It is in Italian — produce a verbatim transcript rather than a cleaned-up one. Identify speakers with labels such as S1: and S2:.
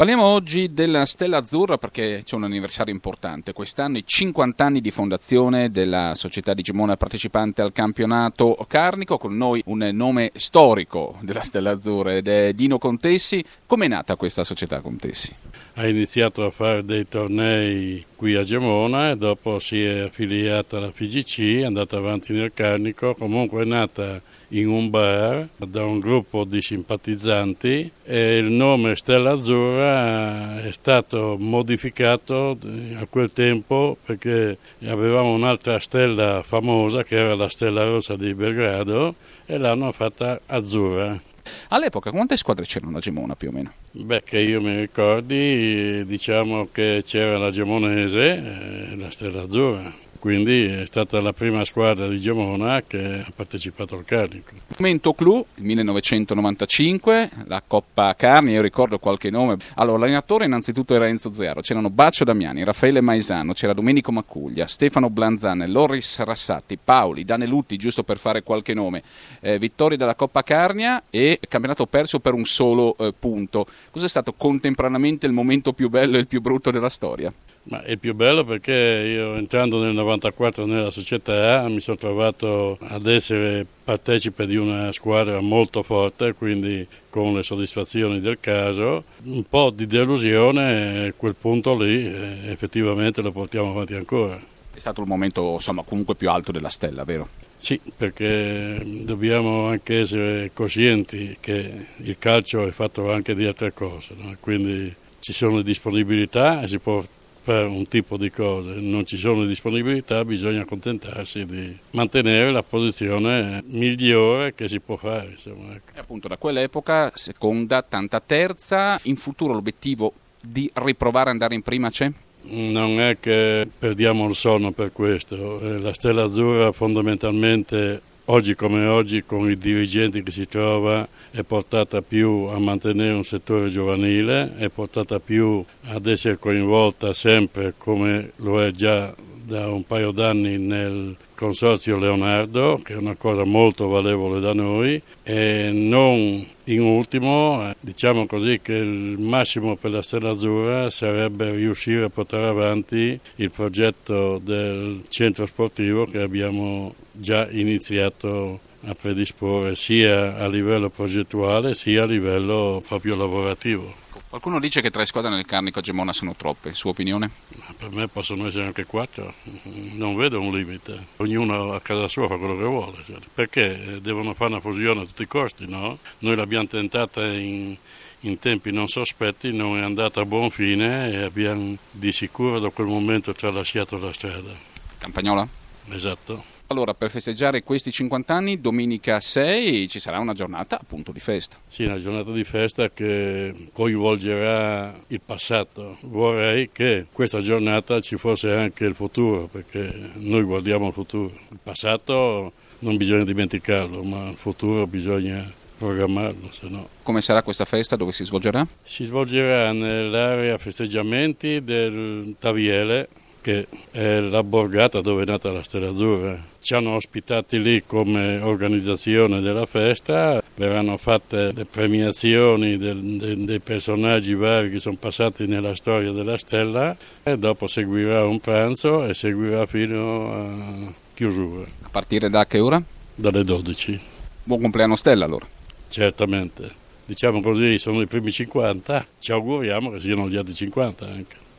S1: Parliamo oggi della Stella Azzurra perché c'è un anniversario importante. Quest'anno i cinquanta anni di fondazione della società di Gemona partecipante al campionato carnico. Con noi un nome storico della Stella Azzurra ed è Dino Contessi. Com'è nata questa società, Contessi?
S2: Ha iniziato a fare dei tornei qui a Gemona e dopo si è affiliata alla F G C, è andata avanti nel carnico. Comunque è nata in un bar da un gruppo di simpatizzanti e il nome Stella Azzurra è stato modificato a quel tempo perché avevamo un'altra stella famosa che era la Stella Rossa di Belgrado e l'hanno fatta azzurra.
S1: All'epoca quante squadre c'erano a Gemona più o meno?
S2: Beh, che io mi ricordi, diciamo che c'era la Gemonese e la Stella Azzurra, quindi è stata la prima squadra di Gemona che ha partecipato al carnico.
S1: Momento clou, il millenovecentonovantacinque, la Coppa Carni, io ricordo qualche nome. Allora, l'allenatore innanzitutto era Enzo Zero, c'erano Baccio Damiani, Raffaele Maisano, c'era Domenico Maccuglia, Stefano Blanzane, Loris Rassati, Paoli, Danelutti, giusto per fare qualche nome, eh, vittorie della Coppa Carnia e campionato perso per un solo eh, punto. Cos'è stato contemporaneamente il momento più bello e il più brutto della storia?
S2: Ma è più bello perché io entrando nel novantaquattro nella società mi sono trovato ad essere partecipe di una squadra molto forte, quindi con le soddisfazioni del caso. Un po' di delusione, quel punto lì eh, effettivamente lo portiamo avanti ancora.
S1: È stato il momento insomma comunque più alto della Stella, vero?
S2: Sì, perché dobbiamo anche essere coscienti che il calcio è fatto anche di altre cose, no? Quindi ci sono disponibilità e si può fare un tipo di cose, non ci sono disponibilità, bisogna accontentarsi di mantenere la posizione migliore che si può fare. Insomma, ecco.
S1: E appunto da quell'epoca, seconda, tanta terza, in futuro l'obiettivo di riprovare ad andare in prima c'è?
S2: Non è che perdiamo il sonno per questo, la Stella Azzurra fondamentalmente oggi come oggi con i dirigenti che si trova è portata più a mantenere un settore giovanile, è portata più ad essere coinvolta sempre come lo è già da un paio d'anni nel Consorzio Leonardo, che è una cosa molto valevole da noi, e non in ultimo, diciamo così, che il massimo per la Stella Azzurra sarebbe riuscire a portare avanti il progetto del centro sportivo che abbiamo già iniziato a predisporre sia a livello progettuale sia a livello proprio lavorativo.
S1: Qualcuno dice che tre squadre nel carnico a Gemona sono troppe, sua opinione?
S2: Per me possono essere anche quattro, non vedo un limite, ognuno a casa sua fa quello che vuole, cioè, perché devono fare una fusione a tutti i costi, no? Noi l'abbiamo tentata in, in tempi non sospetti, non è andata a buon fine e abbiamo di sicuro da quel momento tralasciato la strada.
S1: Campagnola?
S2: Esatto.
S1: Allora, per festeggiare questi cinquanta anni, domenica sei ci sarà una giornata appunto di festa.
S2: Sì, una giornata di festa che coinvolgerà il passato. Vorrei che questa giornata ci fosse anche il futuro, perché noi guardiamo il futuro. Il passato non bisogna dimenticarlo, ma il futuro bisogna programmarlo, se no.
S1: Come sarà questa festa? Dove si svolgerà?
S2: Si svolgerà nell'area festeggiamenti del Taviele, che è la borgata dove è nata la Stella Azzurra. Ci hanno ospitati lì come organizzazione della festa, verranno fatte le premiazioni del, de, dei personaggi vari che sono passati nella storia della Stella e dopo seguirà un pranzo e seguirà fino a chiusura.
S1: A partire da che ora?
S2: Dalle dodici.
S1: Buon compleanno Stella allora.
S2: Certamente. Diciamo così, sono i primi cinquanta, ci auguriamo che siano gli altri cinquanta anche.